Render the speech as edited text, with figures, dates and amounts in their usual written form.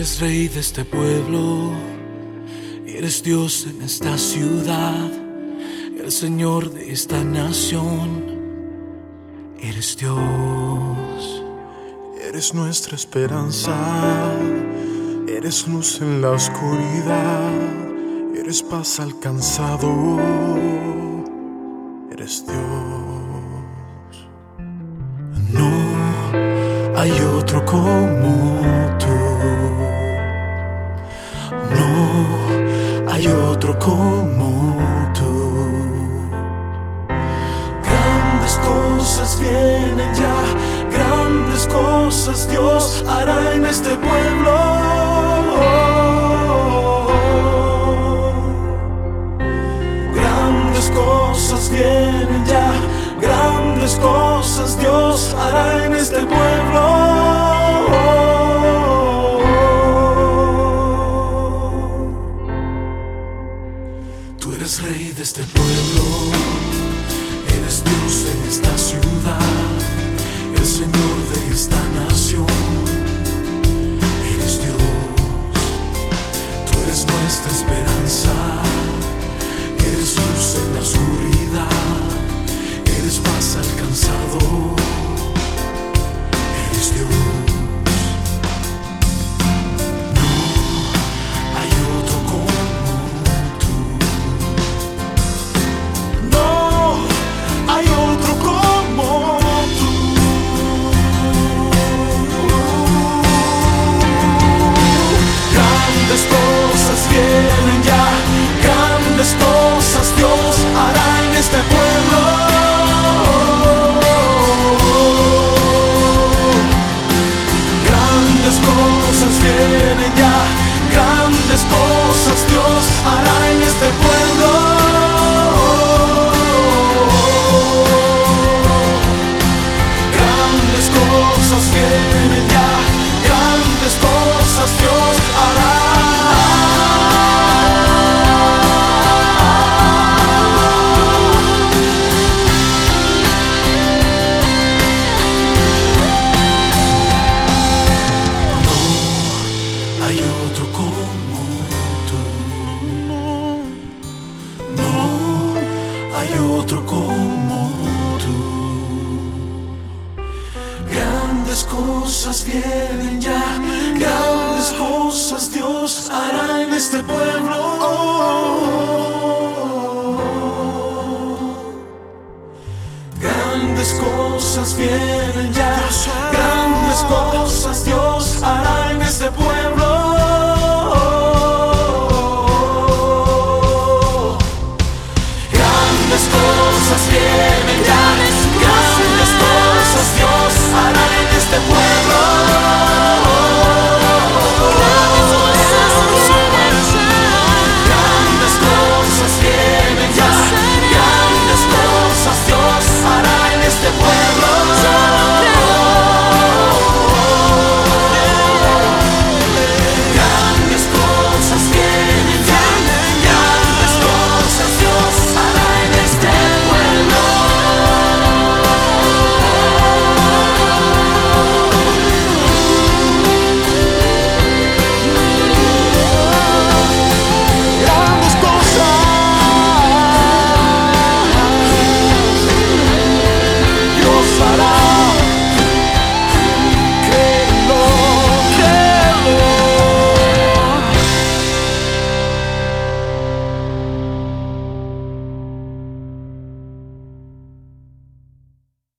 eres rey de este pueblo, eres Dios en esta ciudad, el Señor de esta nación. Eres Dios, eres nuestra esperanza, eres luz en la oscuridad, eres paz al cansado, eres Dios. No hay otro como tú, no hay otro como tú. Grandes cosas vienen ya, grandes cosas Dios hará en este pueblo. Grandes cosas vienen ya, grandes cosas Dios hará en este pueblo. Tú eres rey de este pueblo, eres Dios en esta ciudad, el Señor de esta nación. Eres Dios, tú eres nuestra esperanza, eres luz en la oscuridad, eres paz al cansado, eres Dios. No hay otro como tú, no hay otro como tú. Grandes cosas vienen ya, grandes cosas Dios hará en este pueblo. Grandes cosas vienen ya, grandes cosas Dios hará en este pueblo. Grandes cosas vienen ya, grandes cosas Dios hará. Hay otro como tú, no hay otro como tú. Grandes cosas vienen ya, grandes cosas Dios hará en este pueblo.